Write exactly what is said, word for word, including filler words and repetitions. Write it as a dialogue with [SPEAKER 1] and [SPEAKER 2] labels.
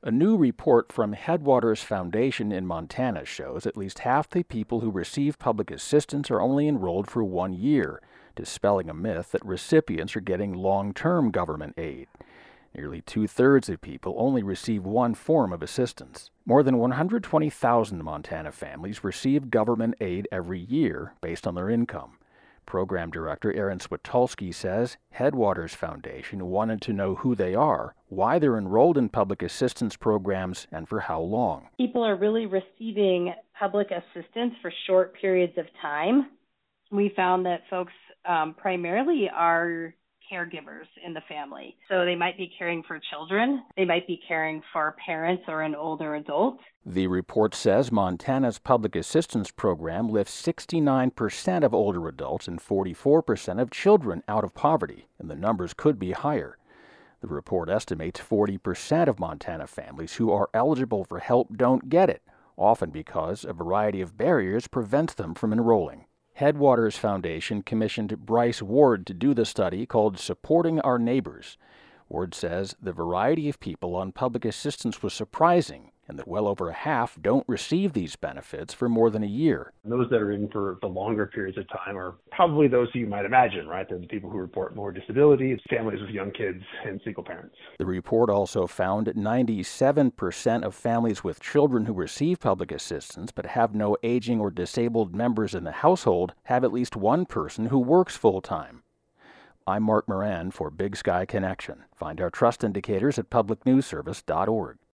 [SPEAKER 1] A new report from Headwaters Foundation in Montana shows at least half the people who receive public assistance are only enrolled for one year, dispelling a myth that recipients are getting long-term government aid. Nearly two-thirds of people only receive one form of assistance. More than one hundred twenty thousand Montana families receive government aid every year based on their income. Program Director Aaron Switulski says Headwaters Foundation wanted to know who they are, why they're enrolled in public assistance programs, and for how long.
[SPEAKER 2] People are really receiving public assistance for short periods of time. We found that folks um, primarily are caregivers in the family. So they might be caring for children, they might be caring for parents or an older adult.
[SPEAKER 1] The report says Montana's public assistance program lifts sixty-nine percent of older adults and forty-four percent of children out of poverty, and the numbers could be higher. The report estimates forty percent of Montana families who are eligible for help don't get it, often because a variety of barriers prevents them from enrolling. Headwaters Foundation commissioned Bryce Ward to do the study called Supporting Our Neighbors. Ward says the variety of people on public assistance was surprising, and that well over half don't receive these benefits for more than a year.
[SPEAKER 3] Those that are in for the longer periods of time are probably those who you might imagine, right? They're the people who report more disability, families with young kids, and single parents.
[SPEAKER 1] The report also found ninety-seven percent of families with children who receive public assistance but have no aging or disabled members in the household have at least one person who works full-time. I'm Mark Moran for Big Sky Connection. Find our trust indicators at public news service dot org.